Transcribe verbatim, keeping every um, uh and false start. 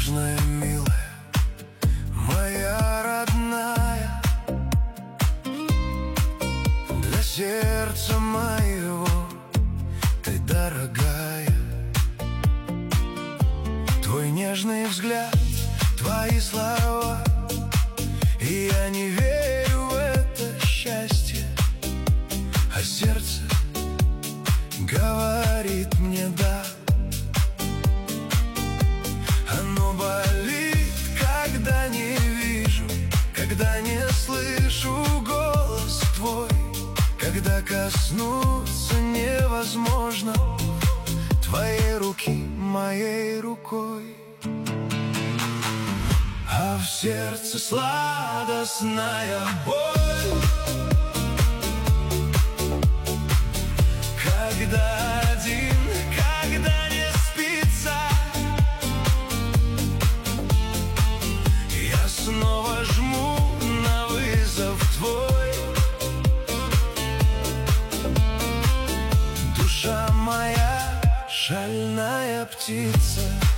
нежная, милая, моя родная, для сердца моего ты дорогая. Твой нежный взгляд, твои слова, и я не верю в это счастье, а сердце говорит мне да. Оно болит, когда не вижу, когда не слышу голос твой, когда коснуться невозможно твоей руки моей рукой. А в сердце сладостная боль, когда один, когда не спится, я снова жму на вызов твой. Душа моя, шальная птица.